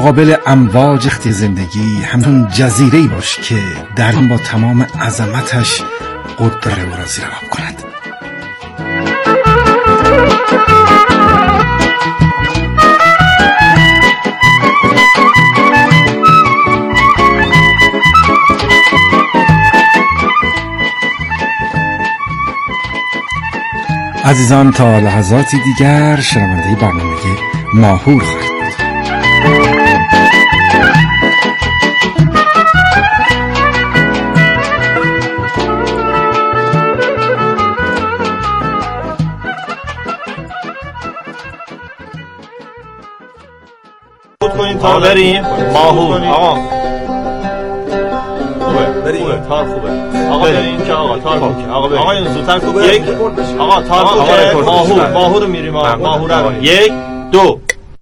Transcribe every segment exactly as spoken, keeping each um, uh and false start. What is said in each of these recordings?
مقابل امواج اختی زندگی همون جزیره‌ای باش که در با تمام عظمتش قدرت او را زیراب کند. عزیزان، تا لحظاتی دیگر شنونده برنامه ماهور خواهید بود. تا بریم ماهور. آقا خوبه بریم، تار خوبه. آقا بریم که آقا تار خوبه. آقا بریم. آقا این زودتر خوبه. یک آقا تار خوبه. ماهور ماهور میریم. آقا ماهور. یک دو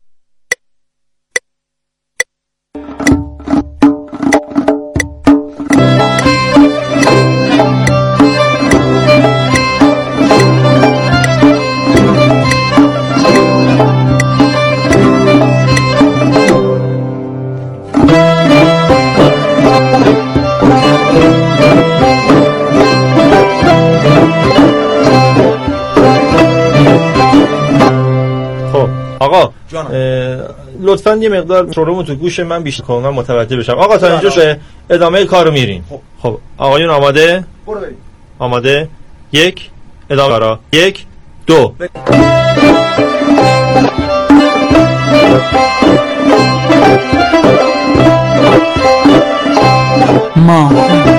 لطفاً یه مقدار شروع تو گوش من بیشتر کن، من متوجه بشم. آقا تا اینجا شه ادامه کارو میریم. خب آقایون آماده؟ برو بریم. آماده؟ یک ادامه کارا. یک دو ما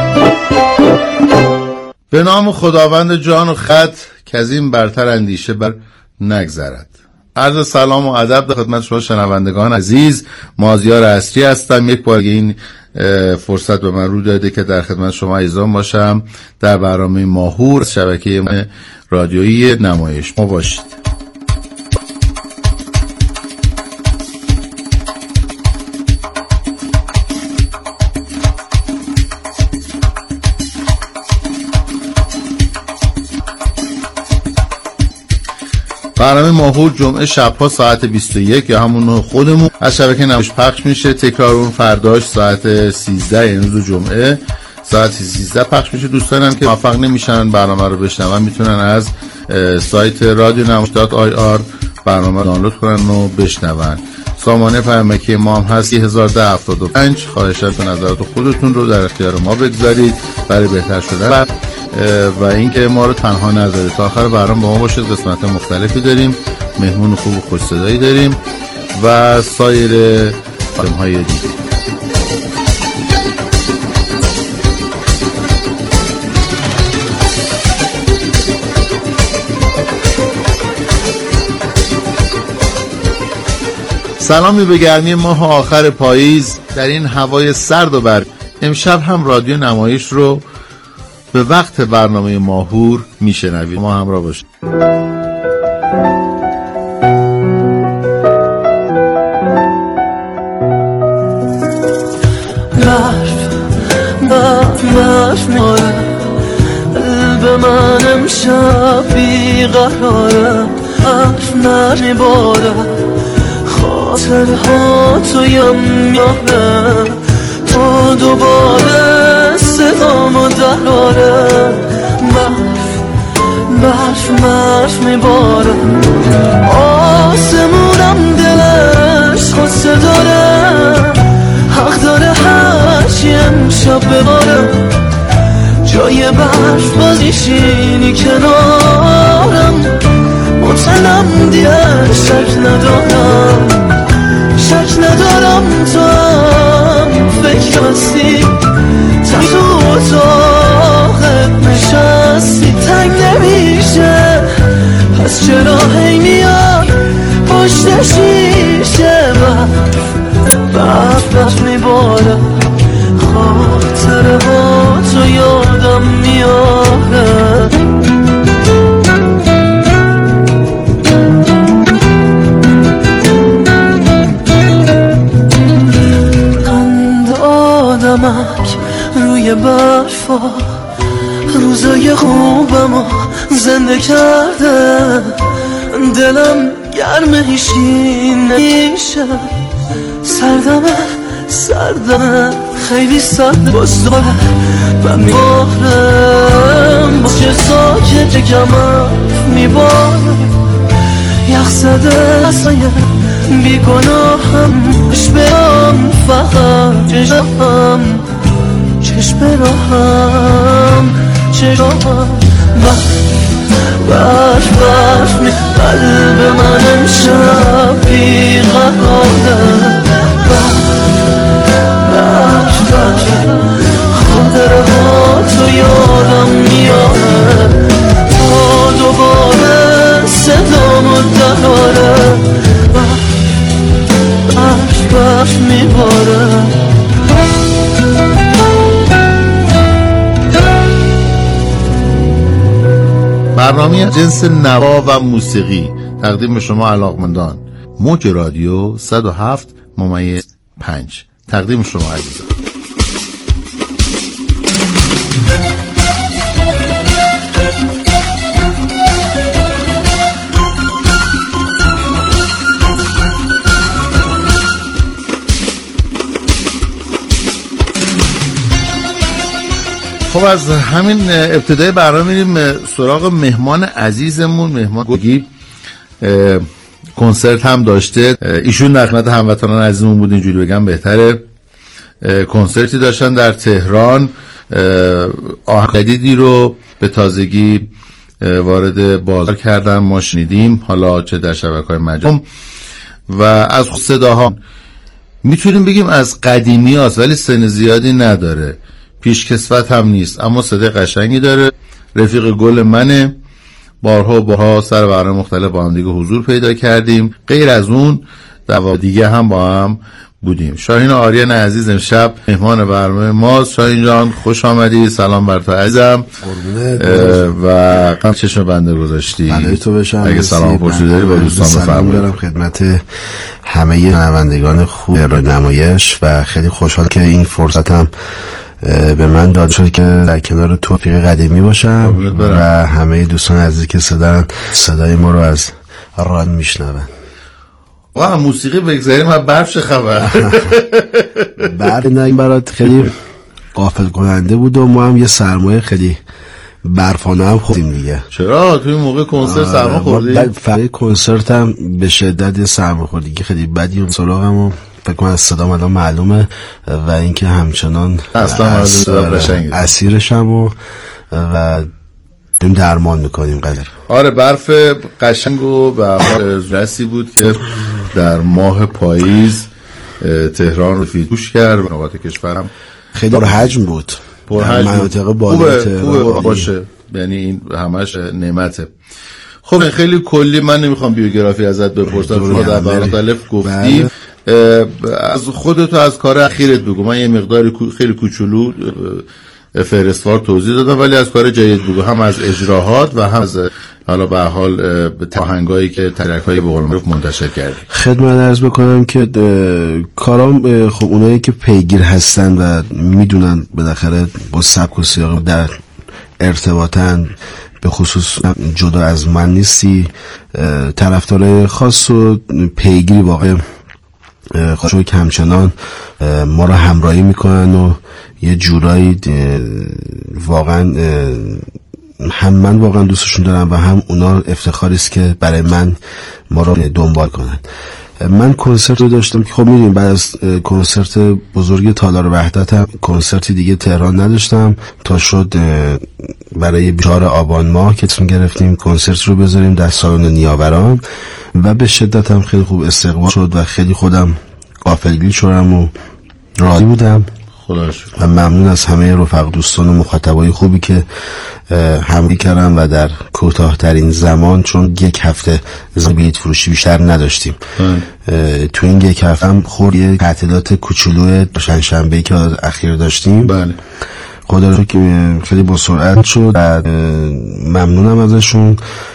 به نام خداوند جان و خط که از این برتر اندیشه بر نگذرد. عرض سلام و ادب در خدمت شما شنوندگان عزیز. مازیار اصلی هستم. یک بار این فرصت به من رو داده که در خدمت شما عزیزان باشم در برنامه ماهور شبکه رادیویی نمایش ما باشید. برنامه ماهور جمعه شبها ساعت بیست و یک یا همون خودمون از شبکه نمایش پخش میشه. تکرار اون فرداش ساعت سیزده، یعنی روز جمعه ساعت سیزده پخش میشه. دوستانم که موفق نمیشن برنامه رو بشنون میتونن از سایت رادیو نمایش دات آی آر برنامه دانلود کنن و بشنون. سامانه پیامکی ما هم هست هزار و ده هفتاد و پنج. خواهشات و نظرات خودتون رو در اختیار ما بگذارید برای بهتر شدن و اینکه ما رو تنها نذارید. تا آخر برنامه با ما باشید. قسمت مختلفی داریم، مهمون خوب و خوش صدایی داریم و سایر آدم‌های دیگه. سلامی به گرمی ماه آخر پاییز در این هوای سرد و برد. امشب هم رادیو نمایش رو به وقت برنامه ماهور میشنوید. ما همراه باشید. برف برف برف میاره قلب من امشب بیقراره. برف نمیباره خاطرها تویم میاره تو دوباره صدامو دراره. برف برف برف میباره آسمونم دلش خسته داره. حق داره هرچی امشب بباره. جای برف باز میشینی کنارم مطمئنم دیگه شک ندارم. شک ندارم تو هم فکر هستی تا تو اتاقت نشستی. تنگ نمیشه پس چرا هی میاد پشت شیشه. برف برف برف میباره خاطره ها تو یادم میاره. نمک روی برفا روزای خوبمو زنده کرده. دلم گرم هیچی نمیشه سردمه سردمه خیلی سرد بزداره و میبارم با چه ساکت کمم میبارم یخ زده اصلایم بی گناهم چش برام فقط چشم چشم براهم چشم برش برش می قلب من امشب بی قراره برش برش خاطره ها تو یادم میاره تا دوباره صدامو دراره برش برش میباره برنامه جنس نوا و موسیقی تقدیم شما علاقمندان. موج رادیو صد و هفت ممیز پنج تقدیم شما عزیزان. خب از همین ابتدای برنامه میریم سراغ مهمان عزیزمون. مهمان گوگی کنسرت هم داشته، ایشون در خدمت هموطنان عزیزمون بود، اینجوری بگم بهتره. کنسرتی داشتن در تهران، آهنگ جدیدی رو به تازگی وارد بازار کردن، ما شنیدیم، حالا چه در شبکه‌های مجازی و از صداها میتونیم بگیم از قدیمی هست، ولی سن زیادی نداره، پیشکسوت هم نیست، اما صدای قشنگی داره. رفیق گل منه، بارها و بارها سر برنامه مختلف با هم دیگه حضور پیدا کردیم، غیر از اون دوا دیگه هم با هم بودیم. شاهین آریان عزیز امشب مهمان برنامه ماست. شاهین جان خوش آمدی، سلام بر تو عزیزم و قم چشم بنده گذاشتی بنده تو بشم. اگه سلام پرسی داری با دوستان بفرمایید. سلام دارم خدمت همه شنوندگان خوب رادیو نمایش و خیلی خوشحال که این فرصتم به من داده شد که در کنار توفیق قدیمی باشم و همه دوستان عزیزی که صدای صدای ما رو از راد میشنون. واه موسیقی بگذاریم و برف چه خبر؟ برف نه این برات خیلی غافل کننده بود و ما هم یه سرمایه خیلی برفانه هم خوردیم دیگه. چرا؟ توی موقع کنسرت سرما خوردی؟ فقط کنسرت هم به شدت یه سرما خوردی که خیلی بدی اون سراغم و فکر کنم از صدام الان معلومه و اینکه همچنان اصلا اسیرشم و و داریم درمان میکنیم قدر. آره برف قشنگ و به حال رسی بود که در ماه پاییز تهران رو فیدوش کرد و نقاط کشورم خیلی پر حجم بود، پر حجم مناطق بالای تهران باشه، یعنی این همش نعمته. خب خیلی کلی من نمیخوام بیوگرافی ازت بپرسم، شما در مختلف گفتی، از خودت و از کار اخیرت بگو. من یه مقدار خیلی کوچولو فهرستوار توضیح دادم ولی از کار جدید بگو، هم از اجراهات و هم از حالا به حال آهنگایی که ترک‌های به قول معروف منتشر کردی. خدمت عرض بکنم که کارام خب اونایی که پیگیر هستن و میدونن بالاخره با سبک و سیاق در ارتباطن، به خصوص جدا از من نیستی، طرفدار خاص و پیگیری واقعا خوشو که همچنان ما را همراهی میکنن و یه جورایی واقعا هم من واقعا دوستشون دارم و هم اونا افتخاری است که برای من ما را دنبال کنن. من کنسرت رو داشتم که خب میدونیم بعد از کنسرت بزرگ تالار وحدت هم کنسرتی دیگه تهران نداشتم تا شد برای چهارم آبان ماه که تصمیم گرفتیم کنسرت رو بذاریم در سالن نیاوران و به شدت هم خیلی خوب استقبال شد و خیلی خودم غافلگیر شدم و راضی بودم و ممنون از همه رفق دوستان و مخاطبای خوبی که همراهی کردن و در کوتاه‌ترین زمان، چون یک هفته بلیط فروشی بیشتر نداشتیم، تو این یک هفته هم خورد یه تعطیلات کوچولو شنبه‌ای که اخیر داشتیم. بله خدا رو که خیلی با سرعت شد و ممنونم ازشون.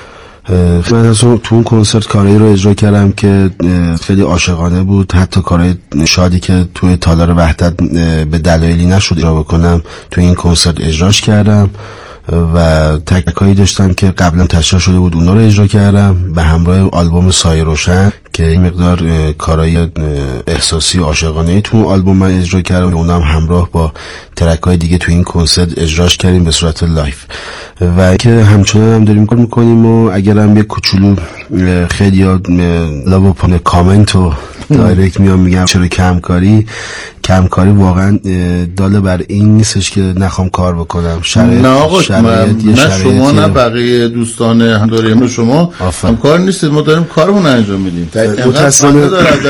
من از اون تو اون کنسرت کارایی رو اجرا کردم که خیلی عاشقانه بود، حتی کارهای شادی که توی تالار وحدت به دلایلی نشد اجرا بکنم تو این کنسرت اجراش کردم و تک‌تکایی داشتم که قبلا تشکیل شده بود، اونا رو اجرا کردم به همراه آلبوم سایه روشن که این مقدار کارهای احساسی عاشقانه تو آلبوم من اجرا کردم، اونم همراه با ترک‌های دیگه تو این کنسرت اجراش کردیم به صورت لایف و که همچنان هم داریم کار میکنیم. و اگرم یه کوچولو خیلی یاد لابو پانه کامنت و دایرکت میام میگم چرا کمکاری کمکاری واقعا داله بر این نیستش که نخوام کار بکنم. شرایط نه آقا شرایط نه شما نه بقیه دوستان همداریم شما هم کار نیستید، ما داریم کارمون انجام میدیم. متاسفانه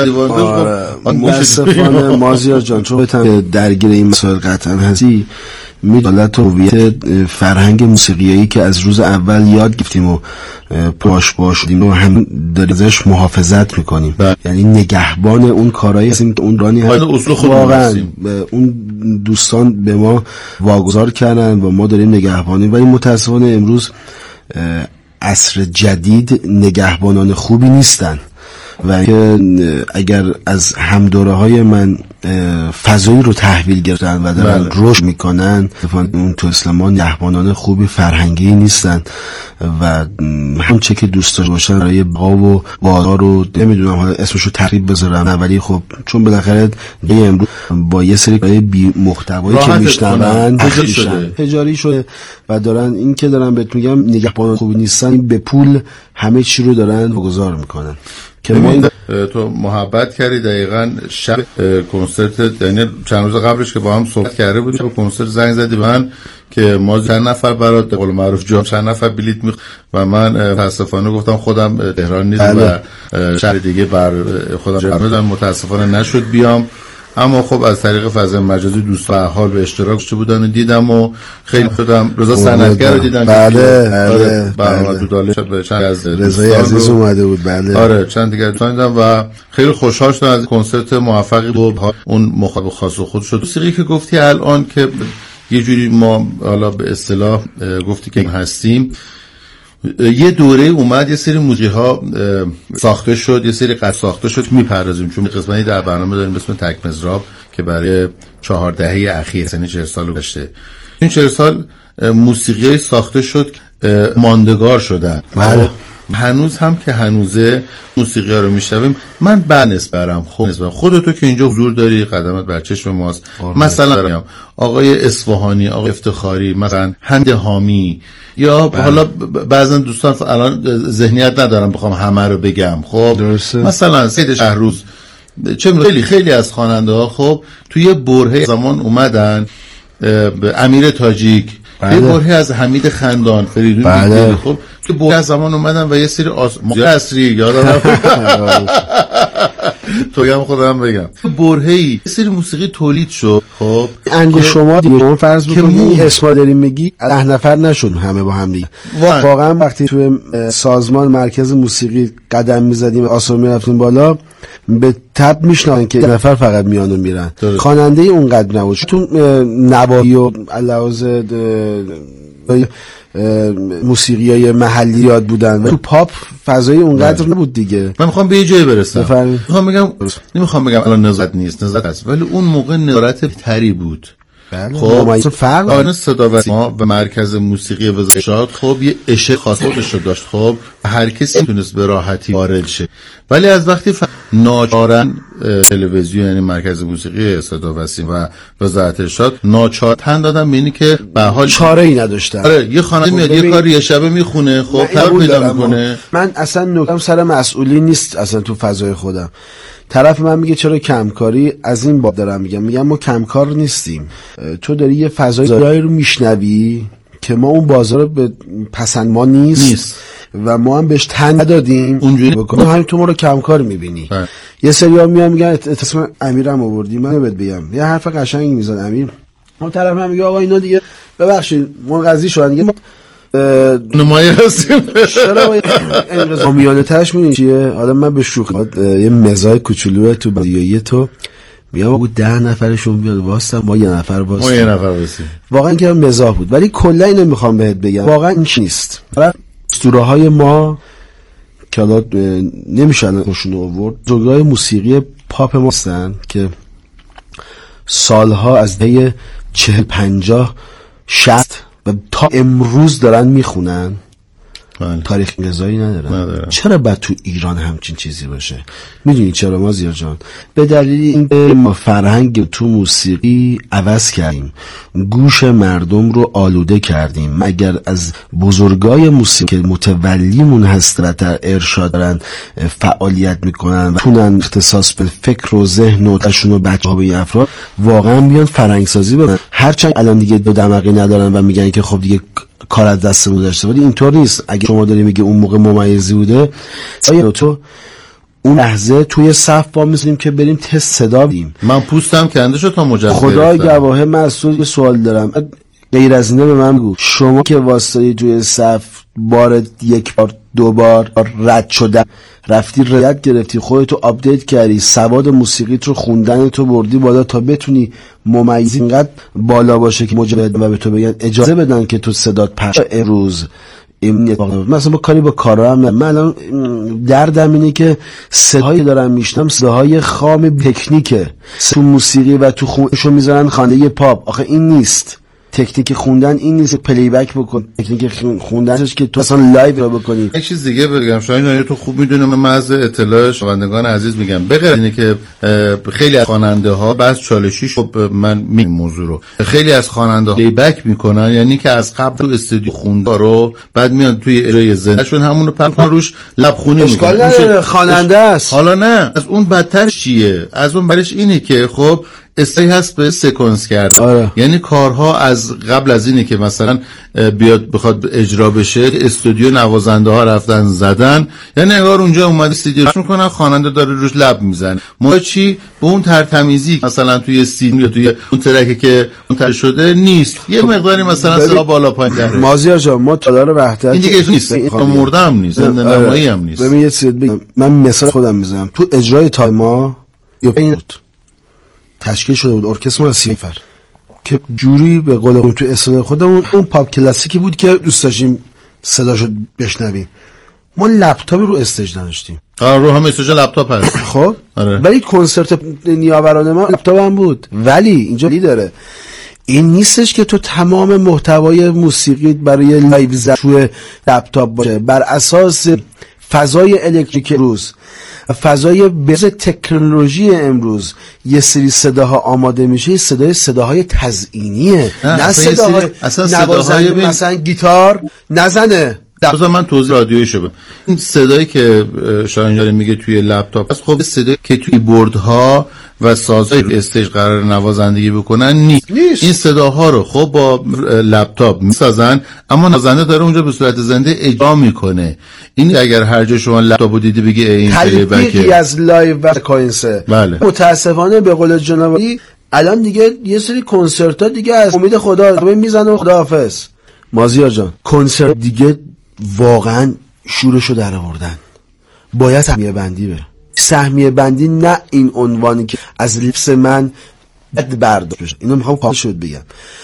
متاسفانه مازیار جان چون درگیر این مسائل قطعا هستی میدالت و هویت فرهنگ موسیقیایی که از روز اول یاد گرفتیم و پاش باشیم و هم داریم محافظت میکنیم، یعنی نگهبان اون کارهایی هستیم که اون رانی واقعا اون دوستان به ما واگذار کردن و ما داریم نگهبانی. ولی متاسفانه امروز عصر جدید نگهبانان خوبی نیستن و که اگر از همدوره های من فضایی رو تحویل گرفتن و دارن رشد میکنن، اون تو اسلامان نگهبانان خوبی فرهنگی نیستن و هم چه که دوست داشته باشن برای بقا و بازار رو نمیدونم حالا اسمشو تقریب بذارم، ولی خب چون بالاخره دیگه امروز با یه سری کارهای بی محتوایی که میشنون تجاری شده و دارن این که دارن بهت میگم نگهبانان خوبی نیستن، به پول همه چی رو دارن گذار میکنن. تو محبت کردی دقیقاً شب کنسرت، یعنی چند روز قبلش که با هم صحبت کرده بودیم شب کنسرت زنگ زدی به من که ما چند نفر برات به قول معروف جا چند نفر بلیت میخ و من متاسفانه گفتم خودم تهران نیستم و شهر دیگه بر خودم جمع متاسفانه نشد بیام، اما خب از طریق فضای مجازی دوستان حال به اشتراک گذاشته بودن و دیدم و خیلی شدم. رضا صنعتگر رو دیدم. بله بله برنامه تو داله چند از رضای عزیز اومده بود. بله آره چند دیگه دوستان دیدم و خیلی خوشحال شدم از کنسرت موفقی بود. اون مخاطب خاص خود شد. موسیقی که گفتی الان که یه جوری ما حالا به اصطلاح گفتی که هستیم، یه دوره اومد یه سری موزیک ها ساخته شد، یه سری قصد ساخته شد میپردازیم، چون قسمتی در برنامه داریم به اسم تک مزراب که برای چهار دهه اخیر سنی چهل سال گذشته این چهل سال موسیقی ساخته شد ماندگار شدن. بله هنوز هم که هنوزه موسیقی ها رو میشنویم من بنس برم خود نسبت خودتو که اینجا حضور داری قدمت بر چشم ماست. مثلا دارم آقای اصفهانی، آقای افتخاری، مثلا حمید حامی یا بله. حالا بعضا دوستان الان ذهنیت ندارم بخوام همه رو بگم، خب درسته. مثلا سید شهروز، چه خیلی خیلی از خواننده ها خب توی برهه زمان اومدن، امیر تاجیک، یه برهه از حمید خندان، فریدون بله. خب که برهه از زمان اومدن و یه سری اصری یادم تویم خودم بگم برهه‌ای یه سری موسیقی تولید شد. خب انگو شما دیگه شما فرض بکنید اسما داریم میگی ده نفر نشد همه با هم دیگه. واقعا وقتی توی سازمان مرکز موسیقی قدم میزدیم آسمان میرفتیم بالا به تب میشنن که نفر فقط میان و میرن، خواننده اونقدر نبود. تو نواحی و لحاظ موسیقی های محلی یاد بودن و تو پاپ فضای اونقدر نبود دیگه. من میخوام به یه جایی برسم، میخوام بگم نمیخوام بگم الان نظارت نیست، نظارت هست، ولی اون موقع نظارت تری بود. بله خب فرق آن صداوسی ما و مرکز موسیقی وزارت خب یه عشق خاص خودش رو داشت، خب هر کسی میتونست به راحتی وارد شه، ولی از وقتی ف... ناچارن تلویزیون یعنی مرکز موسیقی صداوسی و وزارت ارشاد ناچارن دادن ببینی که به حال چاره ای نداشتن. آره یه خواننده میاد یه کاری یه شبه میخونه، خب پر پیدا میکنه. من اصلا نکتم سر مسئولی نیست اصلا تو فضای خودم. طرف من میگه چرا کمکاری، از این باب دارم میگم میگم ما کمکار نیستیم. تو داری یه فضای رو میشنوی که ما اون بازار رو به پسند ما نیست, نیست. و ما هم بهش تن ندادیم اونجوری بکنیم، همین تو ما رو کمکار میبینی. یه سری‌ها میان میگن اسم امیرم آوردی، من بهت بگم یه حرف قشنگی میزنه امیر، اون طرف من میگه آقا اینا دیگه ببخشید منقضی شدن دیگه نمایه هستیم چرا این میانه تاش میدونی چیه؟ حالا من به شوخی یه مزاح کوچولو تو بدیهی تو میام بگو ده نفرشون بیاد واسه ما یه نفر واسه ما یه نفر واسه واقعا که مزاح بود، ولی کلا اینو میخوام بهت بگم واقعا این نیست. اسطوره های ما که حالا نمیشه الانشون آورد، زوگای موسیقی پاپ ما هستن که سالها از دهه چهل پنجاه شصت و تا امروز دارن میخونن بله. تاریخ انقضایی ندارن. ندارن. چرا باید تو ایران همچین چیزی باشه؟ میدونی چرا مازیار جان؟ به دلیل اینکه ما فرهنگ تو موسیقی عوض کردیم، گوش مردم رو آلوده کردیم. اگر از بزرگای موسیقی متولیمون هست و در ارشاد دارن فعالیت میکنن و تونن اختصاص به فکر و ذهن و تشون و بچه ها به این افراد واقعا بیان فرهنگ سازی بکنن. هرچند الان دیگه دو دماغی ندارن و میگن که خب دیگه کار از دستمون داشته، ولی اینطور نیست. اگه شما داری میگه اون موقع ممیزی بوده، آیا تو اون لحظه توی صف با میسیم که بریم تست صدا بدیم؟ من پوستم کنده شد تا مجرد خدای گواهه. من از تو سوال دارم، غیر از اینه به من بگو، شما که واسطایی توی صف بار یک بار دو بار رد شدن رفتی رد گرفتی، خودتو آپدیت کردی، سواد موسیقیت رو خوندن تو بردی بالا تا بتونی ممیز اینقدر بالا باشه که مجرد و به تو بگن اجازه بدن که تو صدات پخش امروز این مثلا با کاری با کارا هم. من الان دردم اینه که صدایی دارم میشنم صداهای خام تکنیکه تو موسیقی و تو خونشو میذارن خانه پاپ. آخه این نیست تکنیک خوندن، این نیست پلی بک بکن. تکنیک خوندنش که تو اصلا لایو رو بکنی. یک چیز دیگه بگم، شاید تو خوب میدونم، من از اطلاع شنوندگان عزیز میگم، بغیر اینه که خیلی از خواننده ها بعض چالشیش خب من میگم موضوع رو، خیلی از خواننده ها پلی بک میکنن، یعنی که از قبل تو استودیو خونده رو بعد میان توی اجرای زنده شون همون رو پخش روش لبخونی میکنن. اشکال نداره، خواننده است. حالا نه، از اون بدتر چیه؟ از اون برش اینه که خب استایی هست به سکانس کردن. آره. یعنی کارها از قبل از اینه که مثلا بیاد بخواد اجرا بشه، استودیو نوازنده ها رفتن زدن، یعنی انگار اونجا اومد استودیو میکنن، خواننده داره روش لب میزنه. ما چی به اون ترتمیزی مثلا توی سین یا توی اون ترکی که منتشر شده نیست، یه مقداری مثلا صدا بالا پایین داره. مازیار جان ما تالار وحدت این دیگه نیست، مرده هم نیست، زنده نمایی هم نیست. ببین یه چیز بگم، من مثال خودم میزنم. تو اجرای تایما یا این تشکیل شده بود ارکستر ما سی نفر که جوری به قول اون تو اصطلاح خودمون اون پاپ کلاسیکی بود که دوست داشتیم صداشو بشنویم. ما لپتاپ رو استیج نداشتیم. آره رو هم استیج لپتاپ هست. خب آره. ولی کنسرت نیاورانه ما لپتاپ هم بود. ولی اینجا لی داره، این نیستش که تو تمام محتوای موسیقی برای لایو زدن توی لپتاپ باشه. بر اساس فضای الکتریک روز، فضای بز تکنولوژی امروز، یه سری صداها آماده میشه، صدای صداهای تزئینیه، نه, نه صداهای نوازنده بین... مثلا گیتار نزنه. بذار من توضیح رادیویی بدم. این صدایی که شاهین میگه توی لپتاپ است، خب صدایی که توی بوردها و سازهای استیج قرار نوازندگی بکنن نیست. نیست. این صداها رو خب با لپتاپ میسازن، اما نوازنده داره اونجا به صورت زنده اجرا میکنه. این اگر هر جا شما لپتاپو دیدی بگی این تلفیقی از لایو و کوینسه. بله. متاسفانه به قول جنابی الان دیگه یه سری کنسرت ها دیگه از امید خدا میزنه و خداحافظ. مازیار جان کنسرت دیگه واقعا شورشو در آوردن. باید سهمیه بندی بره. سهمیه بندی نه این عنوانی که از لیپس من بد برداشت بشه. اینو میخوام کامل شد بگم.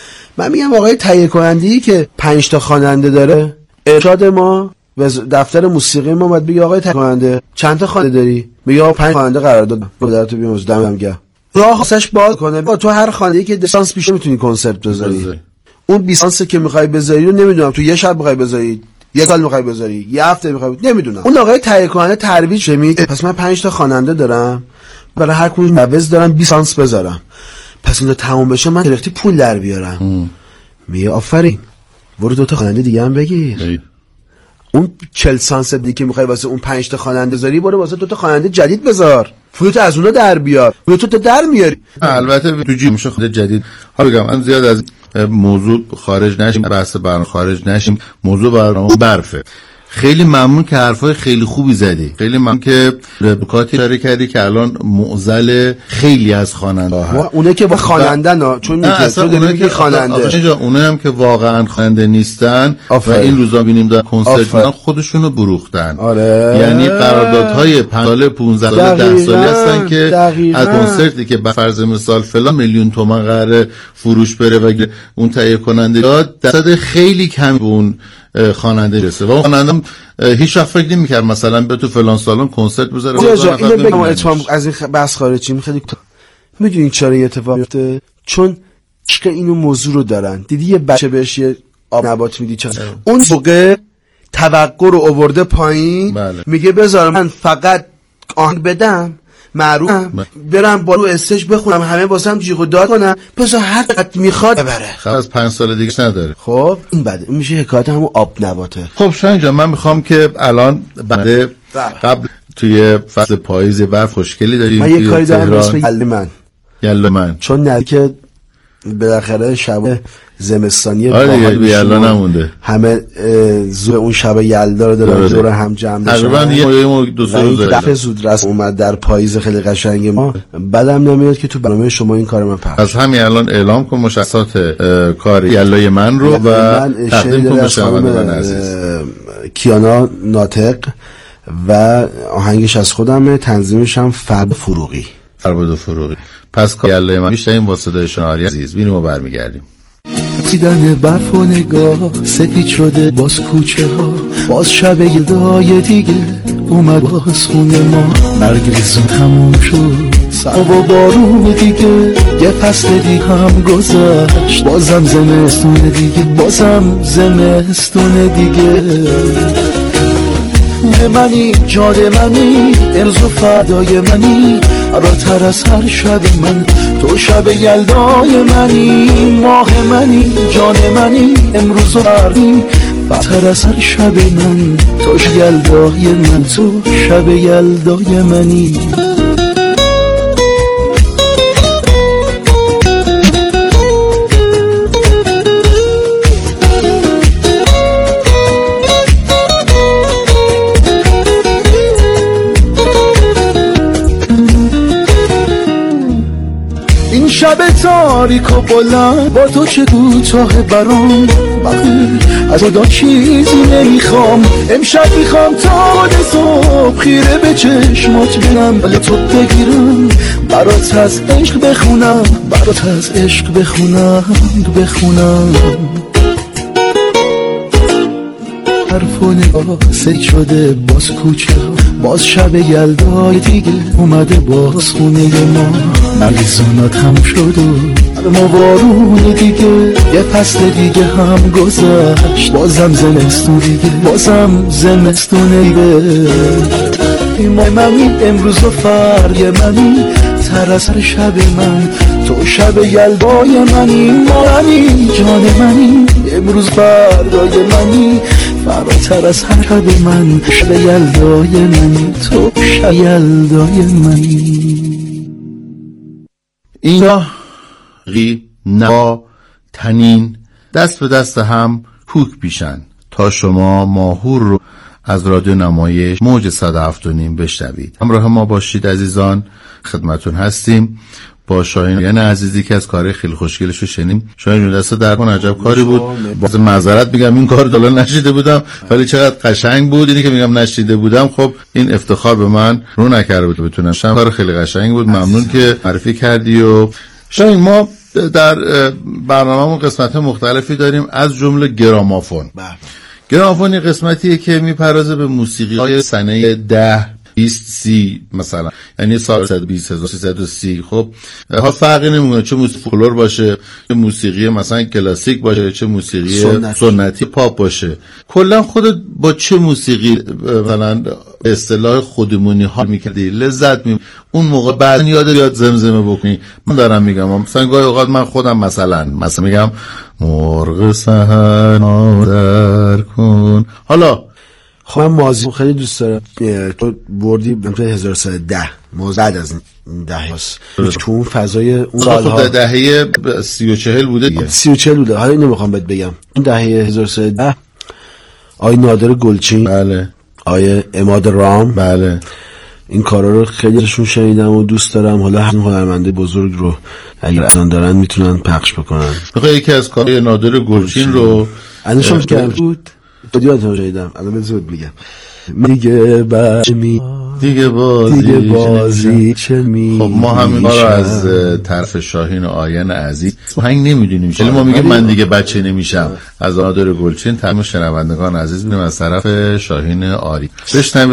من میگم آقای تهیه کننده‌ای که پنج تا خواننده داره، ارشاد ما و دفتر موسیقی ما باید بگه آقای تهیه کننده چند تا خواننده داری؟ میگه آقا پنج خواننده قرار دادم. خودت بیام از دمم گرم. راه خاصش باز کنه. با تو هر خواننده‌ای که لیسانس پیش میتونی کنسرت بذاری. اون لیسانسی که میخوای بذاری رو نمیدونم تو یه شب میخوای بذاری، یه سال میخوای بذاری، یه هفته میخوای، نمیدونم. اون آقای تهیه کننده ترویج میگه پس من پنج تا خواننده دارم، برای هر کدوم نوز دارم بیست سانس بذارم، پس اینا تموم بشه من درختی پول در بیارم. میگه آفرین، برو دو تا خواننده دیگه هم بگیر. ای. اون چهل سانس دیگه که میخوای واسه اون پنج تا خواننده بذاری، برو واسه دو تا خواننده جدید بذار، پولت از اونها در بیار، پولت تو در میاری. البته تو جیب میشه خود جدید. ها بگم من زیاد از موضوع خارج نشیم، بحث برنامه خارج نشیم، موضوع برنامه برفه. خیلی ممنون که حرفای خیلی خوبی زدی، خیلی ممنون که نکاتی اشاره کردی که الان معضل خیلی از خواننده ها. اونه که با خواننده نا چون میگه تو داری که خواننده، اونه هم که واقعا خواننده نیستن و این روزا ببینیم دارن کنسرت میدن خودشونو بروختن. آره. یعنی قراردادهای پنج ساله پانزده ساله ده ساله هستن که دقیقا. از کنسرتی که به فرض مثال فلان میلیون تومان قراره فروش بره و اون تهیه کننده داد درصد خیلی کم اون خواننده رسه و اون خواننده هیچ وقت فکر نمی‌کرد مثلا به تو فلان سالن کنسرت بذاره. اینو بگم اتفاق از این بحث خارجی می‌خواد. میدونین چرا این اتفاق میفته؟ چون که اینو موضوع رو دارن. دیدی یه بچه بهش یه آب نبات میدی چه اون موقع توقع رو آورده پایین. بله. میگه بذار من فقط آهنگ بدم معروفم برم بالو استیج بخونم همه واسم جیغ و داد کنم بذار هر قد میخواد ببره. خب از پنج سال دیگه نداره. خب این بده این میشه حکایت همون آب نباته. خب شاید جان من میخوام که الان بنده قبل توی فصل پاییز برف خوشگلی داریم. من یه کاری دارم اسم یله من یله من چون نه که بالاخره شب زمستانی آره دیگه یلا نمونده همه زور اون شب یلدا رو دارن دور هم جمع بشن. تقریبا یه دو سه روز دفعه زود رس اومد در پاییز خیلی قشنگ ما. بعدم نمیاد که تو برنامه شما این کارو من پخش. از همین الان اعلام کن مشخصات کار یلای من رو و تقدیم کن به شنوندگان عزیز. کیانا ناطق و آهنگش از خودمه، تنظیمش هم فرد فروغی. فرد فروغی. پس یلای من بیشتر این با صدای شناری عزیز بینیم و برمیگردیم. دیدن برف و نگاه سفید شده باز کوچه ها باز شب یلدای دیگه اومد باز خونه ما برگریزون تموم شد سرب و بارون دیگه یه فصل دیگه هم گذشت بازم زمستون دیگه بازم زمستون دیگه منی جان منی امروز و فردای منی فراتر از هر شب من تو شب یلدای منی ماه منی جان منی امروز و فردی فراتر از هر شب من تو شب یلدای من تو شب یلدای منی. شب تاریک و بلند با تو چه کوتاه برام بخیر از خدا چیزی نمیخوام امشب میخوام تا ده صبح خیره به چشمات بینم ولی تو بگیرم برات از عشق بخونم برات از عشق بخونم بخونم حرف و نگاه سک شده باز کوچه باز شب یلدای دیگه اومده باز خونه ما مریضانات هم شد و ما بارون دیگه یه فصل دیگه هم گذشت بازم زمستون دیگه بازم زمستون دیگه ما منی امروز و فرد منی تر از هر شب من تو شب یلدای منی منی جان منی امروز فردای منی فراتر از هر شب من شب یلدای منی تو شب یلدای منی. اینا غی نوا تنین دست به دست هم کوک بیشن تا شما ماهور رو از رادیو نمایش موج صد و هفت و نیم بشنوید. همراه ما باشید عزیزان، خدمتون هستیم با شاهین یعنی عزیزی که از کار خیلی خوشگلش رو شنیم. شاهین جون دست در کن، عجب کاری بود. باز معذرت میگم این کار دالا نشیده بودم ولی چقدر قشنگ بود. اینی که میگم نشیده بودم خب این افتخار به من رو نکرده بود بتونم شم. کار خیلی قشنگ بود، ممنون که معرفی کردی. و شاهین ما در برنامه‌مون قسمت مختلفی داریم از جمله گرامافون. گرامافون قسمتیه که میپردازه به موسیقی های سنه ده بیست سی مثلا، یعنی سال صد و بیست هزار و سیصد و سی. خب ها فرقی نمیکنه چه موسیقی فولور باشه، چه موسیقی مثلا کلاسیک باشه، چه موسیقی سنتی, سنتی پاپ باشه. کلا خودت با چه موسیقی مثلا اصطلاح خودمونی ها میکردی لذت می اون موقع بعد یاد یاد زمزمه بکنی؟ من دارم میگم مثلا گاهی اوقات من خودم مثلا مثلا میگم مرغ سحر مادر کن. حالا خب من مازی خیلی دوست دارم. تو بردی به هزار و سیصد و ده موز بعد از این دهه هست تو اون فضای اون سالها دهه سی و چهل بوده دیگه. سی و چهل بوده. حالا اینو میخوام بهت بگم اون دهه هزار و سیصد و ده آی نادر گلچین، بله، آی اماد رام، بله، این کارا رو خیلیشون شنیدم و دوست دارم. حالا هر هنرمنده بزرگ رو اگر اصلا دارن میتونن پخش بکنن. بخواه یکی از کارهای نادر گلچین رو ازشون که بود دیدم شنیدم الان زود میگم دیگه بچه می دیگه بازی دیگه بازی چه می. خب ما همین رو از طرف شاهین و آین عزیز هنگ نمیدونیم چلی ما میگه من دیگه بچه نمیشم از نادر گلچین. تمام شنوندگان عزیز بینیم از طرف شاهین آری بشنوید.